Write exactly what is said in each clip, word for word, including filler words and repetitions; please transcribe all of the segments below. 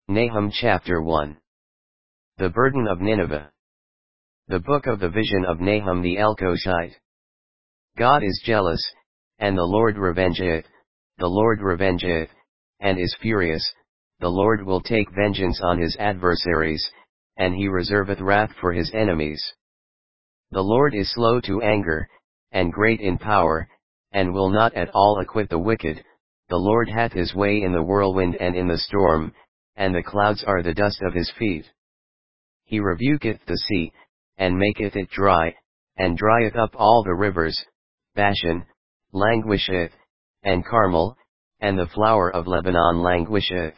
Nahum chapter one. The burden of Nineveh. The book of the vision of Nahum the Elkoshite. God is jealous, and the Lord revengeth, the Lord revengeth, and is furious, the Lord will take vengeance on his adversaries, and he reserveth wrath for his enemies. The Lord is slow to anger, and great in power, and will not at all acquit the wicked. The Lord hath his way in the whirlwind and in the storm, and the clouds are the dust of his feet. He rebuketh the sea, and maketh it dry, and drieth up all the rivers. Bashan languisheth, and Carmel, and the flower of Lebanon languisheth.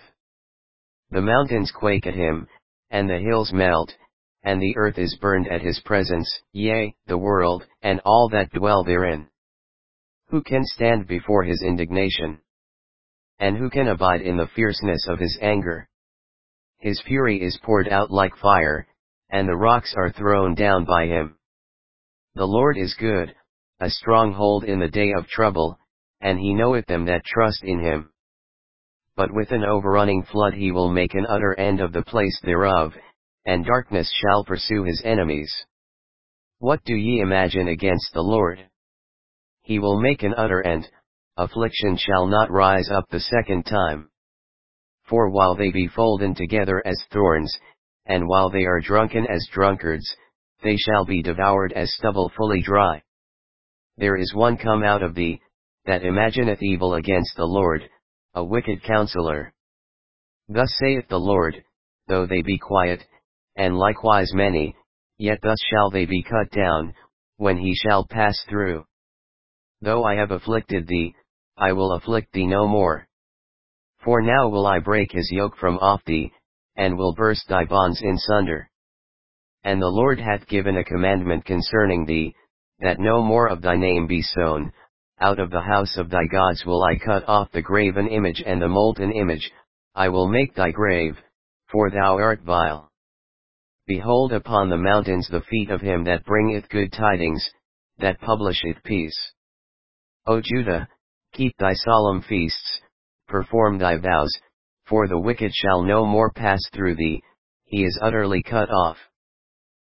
The mountains quake at him, and the hills melt, and the earth is burned at his presence, yea, the world, and all that dwell therein. Who can stand before his indignation? And who can abide in the fierceness of his anger? His fury is poured out like fire, and the rocks are thrown down by him. The Lord is good, a stronghold in the day of trouble, and he knoweth them that trust in him. But with an overrunning flood he will make an utter end of the place thereof, and darkness shall pursue his enemies. What do ye imagine against the Lord? He will make an utter end, affliction shall not rise up the second time. For while they be folden together as thorns, and while they are drunken as drunkards, they shall be devoured as stubble fully dry. There is one come out of thee, that imagineth evil against the Lord, a wicked counselor. Thus saith the Lord, though they be quiet, and likewise many, yet thus shall they be cut down, when he shall pass through. Though I have afflicted thee, I will afflict thee no more. For now will I break his yoke from off thee, and will burst thy bonds in sunder. And the Lord hath given a commandment concerning thee, that no more of thy name be sown. Out of the house of thy gods will I cut off the graven image and the molten image, I will make thy grave, for thou art vile. Behold upon the mountains the feet of him that bringeth good tidings, that publisheth peace. O Judah, keep thy solemn feasts, perform thy vows, for the wicked shall no more pass through thee, he is utterly cut off.